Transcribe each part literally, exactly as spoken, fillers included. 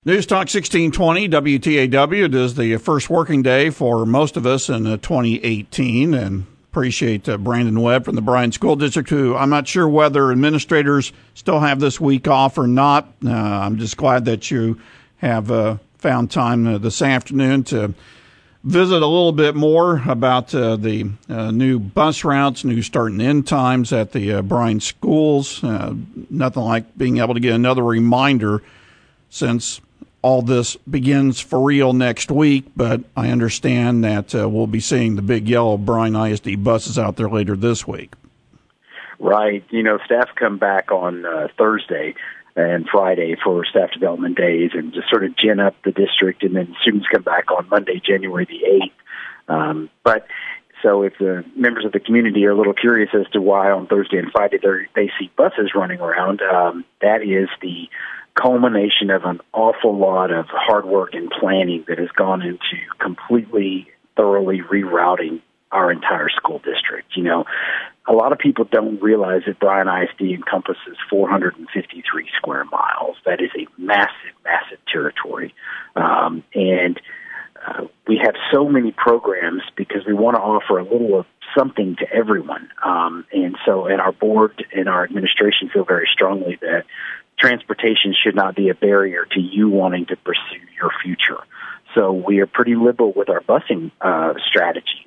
News Talk sixteen twenty W T A W. It is the first working day for most of us in uh, twenty eighteen, and appreciate uh, Brandon Webb from the Bryan School District, who I'm not sure whether administrators still have this week off or not. Uh, I'm just glad that you have uh, found time uh, this afternoon to visit a little bit more about uh, the uh, new bus routes, new start and end times at the uh, Bryan schools. Uh, nothing like being able to get another reminder since all this begins for real next week, but I understand that uh, we'll be seeing the big yellow Bryan I S D buses out there later this week. Right. You know, staff come back on uh, Thursday and Friday for staff development days and just sort of gin up the district, and then students come back on Monday, January the eighth. Um, but so if the members of the community are a little curious as to why on Thursday and Friday they see buses running around, um, that is the culmination of an awful lot of hard work and planning that has gone into completely, thoroughly rerouting our entire school district. You know, a lot of people don't realize that Bryan I S D encompasses four hundred fifty-three square miles. That is a massive, massive territory. Um, and uh, we have so many programs because we want to offer a little of something to everyone. Um, and so, and our board and our administration feel very strongly that transportation should not be a barrier to you wanting to pursue your future. So we are pretty liberal with our busing uh, strategy.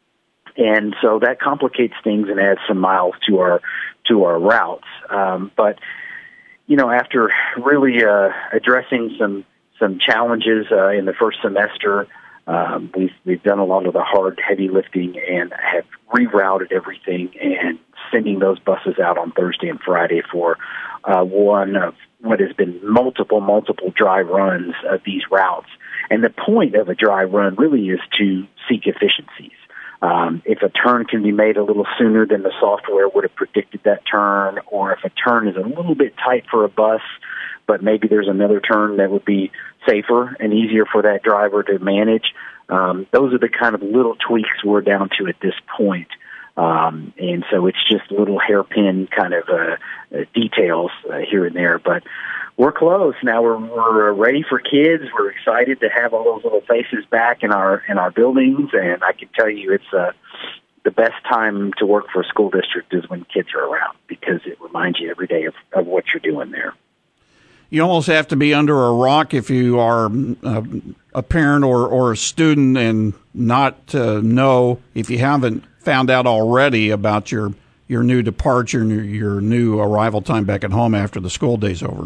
And so that complicates things and adds some miles to our to our routes. Um, but, you know, after really uh, addressing some some challenges uh, in the first semester, um, we've, we've done a lot of the hard, heavy lifting and have rerouted everything and sending those buses out on Thursday and Friday for uh, one of what has been multiple, multiple dry runs of these routes. And the point of a dry run really is to seek efficiencies. Um, if a turn can be made a little sooner than the software would have predicted that turn, or if a turn is a little bit tight for a bus, but maybe there's another turn that would be safer and easier for that driver to manage, um, those are the kind of little tweaks we're down to at this point. Um, and so it's just little hairpin kind of uh, uh, details uh, here and there. But we're close. Now we're, we're ready for kids. We're excited to have all those little faces back in our in our buildings. And I can tell you it's uh, the best time to work for a school district is when kids are around, because it reminds you every day of, of what you're doing there. You almost have to be under a rock if you are uh, a parent or, or a student and not uh, know, if you haven't found out already, about your, your new departure and your, your new arrival time back at home after the school day's over.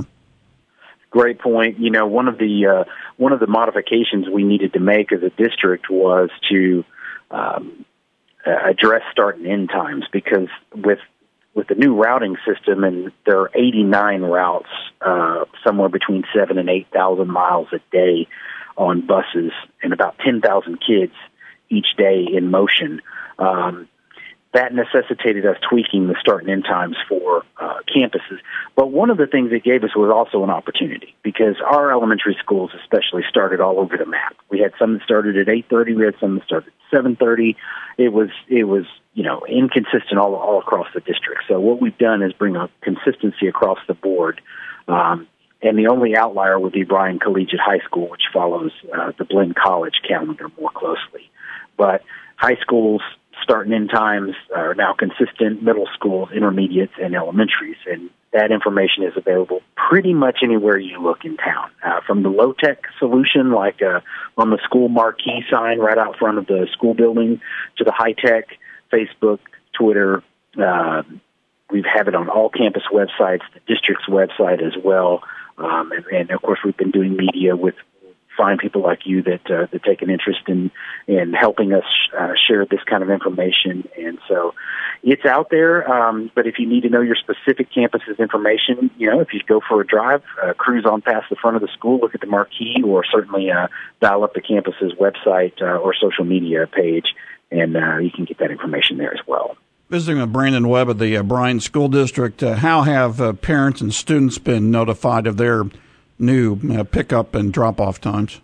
Great point. You know, one of the uh, one of the modifications we needed to make as a district was to um, address start and end times, because with with the new routing system, and there are eighty-nine routes, uh, somewhere between seven and eight thousand miles a day on buses, and about ten thousand kids each day in motion. Um, that necessitated us tweaking the start and end times for uh, campuses. But one of the things it gave us was also an opportunity, because our elementary schools especially started all over the map. We had some that started at eight thirty. We had some that started at seven thirty. It was, it was, you know, inconsistent all, all across the district. So what we've done is bring a consistency across the board. Um, and the only outlier would be Bryan Collegiate High School, which follows uh, the Blinn College calendar more closely. But high schools start and end times are now consistent, middle schools, intermediates, and elementaries. And that information is available pretty much anywhere you look in town, uh, from the low-tech solution, like uh, on the school marquee sign right out front of the school building, to the high-tech, Facebook, Twitter. Uh, we have it on all campus websites, the district's website as well. Um, and, and, of course, we've been doing media with fine people like you that uh, that take an interest in in helping us uh, share this kind of information. And so it's out there, um, but if you need to know your specific campus's information, you know, if you go for a drive, uh, cruise on past the front of the school, look at the marquee, or certainly uh, dial up the campus's website uh, or social media page, and uh, you can get that information there as well. Visiting with Brandon Webb of the uh, Bryan School District, uh, how have uh, parents and students been notified of their new uh, pickup and drop-off times?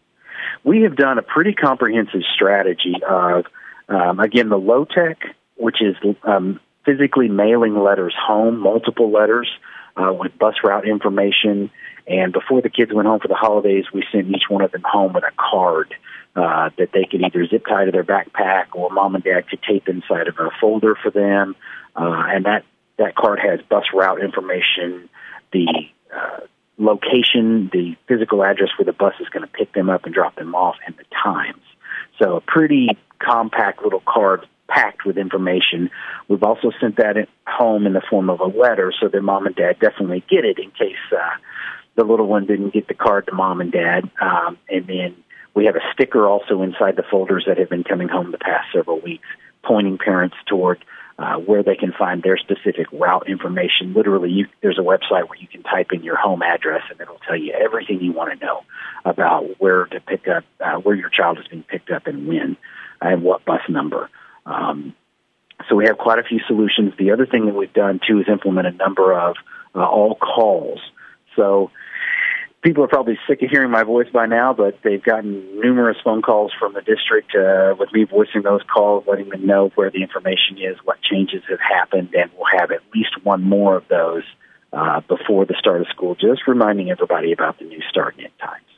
We have done a pretty comprehensive strategy of, um, again, the low-tech, which is um, physically mailing letters home, multiple letters uh, with bus route information, And before the kids went home for the holidays, we sent each one of them home with a card uh, that they could either zip tie to their backpack, or mom and dad could tape inside of a folder for them. Uh, and that, that card has bus route information, the uh, location, the physical address where the bus is going to pick them up and drop them off, and the times. So a pretty compact little card packed with information. We've also sent that home in the form of a letter so that mom and dad definitely get it in case uh, the little one didn't get the card to mom and dad. Um, and then we have a sticker also inside the folders that have been coming home the past several weeks, pointing parents toward uh, where they can find their specific route information. Literally, you, there's a website where you can type in your home address, and it'll tell you everything you want to know about where to pick up, uh, where your child is being picked up and when, and what bus number. Um, so we have quite a few solutions. The other thing that we've done, too, is implement a number of uh, all calls. So people are probably sick of hearing my voice by now, but they've gotten numerous phone calls from the district uh, with me voicing those calls, letting them know where the information is, what changes have happened, and we'll have at least one more of those uh, before the start of school, just reminding everybody about the new start and end times.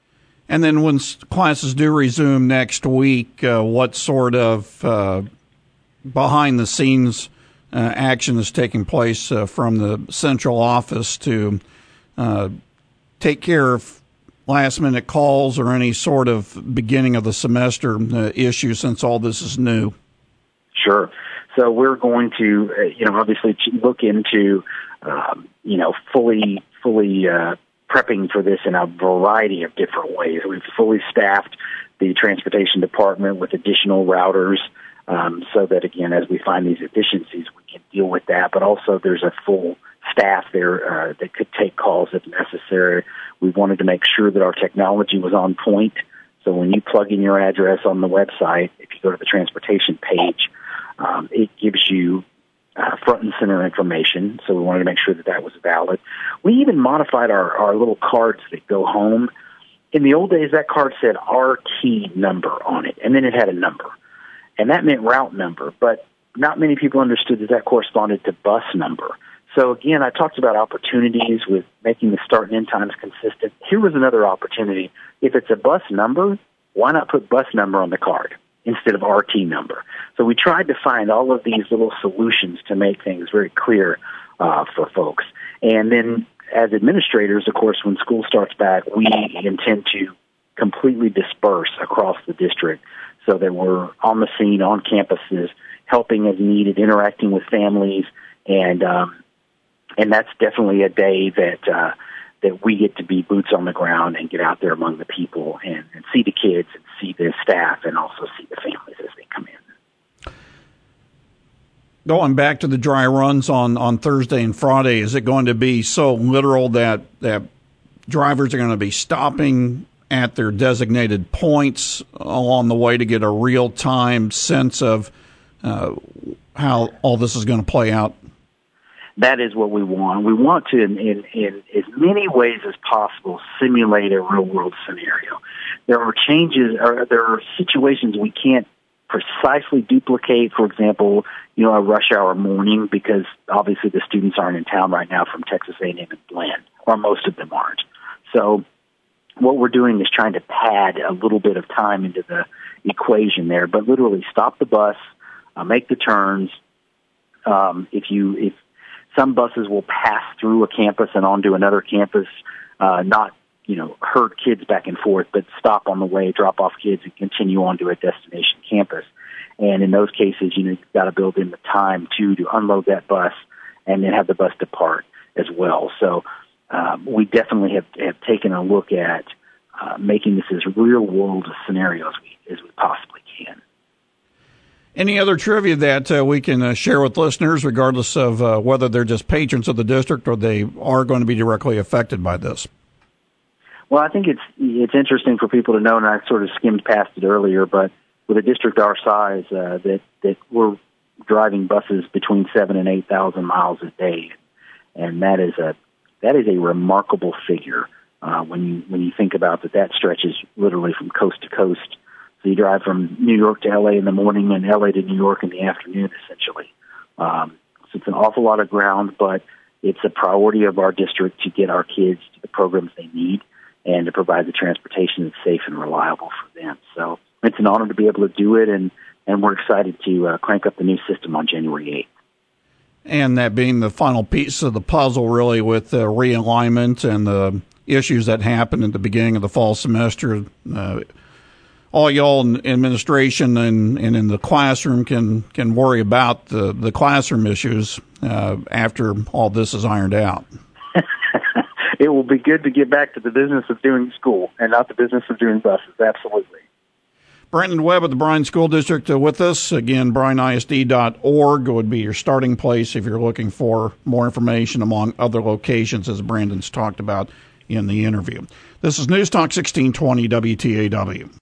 And then when classes do resume next week, uh, what sort of uh, behind-the-scenes uh, action is taking place uh, from the central office to uh, take care of last-minute calls or any sort of beginning of the semester uh, issue, since all this is new? Sure. So we're going to, uh, you know, obviously look into, um, you know, fully, fully uh, prepping for this in a variety of different ways. We've fully staffed the transportation department with additional routers um, so that, again, as we find these efficiencies, we can deal with that. But also there's a full staff there uh, that could take calls if necessary. We wanted to make sure that our technology was on point. So when you plug in your address on the website, if you go to the transportation page, um, it gives you uh, front and center information. So we wanted to make sure that that was valid. We even modified our, our little cards that go home. In the old days, that card said R T number on it, and then it had a number. And that meant route number, but not many people understood that that corresponded to bus number. So again, I talked about opportunities with making the start and end times consistent. Here was another opportunity. If it's a bus number, why not put bus number on the card instead of R T number? So we tried to find all of these little solutions to make things very clear uh, for folks. And then as administrators, of course, when school starts back, we intend to completely disperse across the district so that we're on the scene, on campuses, helping as needed, interacting with families, and um, and that's definitely a day that uh, that we get to be boots on the ground and get out there among the people and, and see the kids and see the staff and also see the families as they come in. Going back to the dry runs on, on Thursday and Friday, is it going to be so literal that, that drivers are going to be stopping at their designated points along the way to get a real-time sense of uh, how all this is going to play out? That is what we want. We want to, in, in, in as many ways as possible, simulate a real-world scenario. There are changes, or there are situations we can't precisely duplicate. For example, you know, a rush hour morning, because obviously the students aren't in town right now from Texas A and M and Blinn, or most of them aren't. So what we're doing is trying to pad a little bit of time into the equation there, but literally stop the bus, uh, make the turns. Um, if you, if some buses will pass through a campus and onto another campus, uh, not, you know, herd kids back and forth, but stop on the way, drop off kids, and continue on to a destination campus. And in those cases, you know, you've got to build in the time, too, to unload that bus and then have the bus depart as well. So um, we definitely have, have taken a look at uh, making this as real-world a scenario as we, as we possibly can. Any other trivia that uh, we can uh, share with listeners, regardless of uh, whether they're just patrons of the district or they are going to be directly affected by this? Well, I think it's it's interesting for people to know, and I sort of skimmed past it earlier, but with a district our size, uh, that that we're driving buses between seven and eight thousand miles a day, and that is a that is a remarkable figure uh, when you when you think about that. That stretches literally from coast to coast. So you drive from New York to L A in the morning and L A to New York in the afternoon, essentially. Um, so it's an awful lot of ground, but it's a priority of our district to get our kids to the programs they need and to provide the transportation that's safe and reliable for them. So it's an honor to be able to do it, and, and we're excited to uh, crank up the new system on January eighth. And that being the final piece of the puzzle, really, with the realignment and the issues that happened at the beginning of the fall semester, uh, all y'all in administration and, and in the classroom can, can worry about the, the classroom issues uh, after all this is ironed out. It will be good to get back to the business of doing school and not the business of doing buses. Absolutely. Brandon Webb of the Bryan School District uh, with us. Again, bryan I S D dot org would be your starting place if you're looking for more information among other locations, as Brandon's talked about in the interview. This is News Talk sixteen twenty W T A W.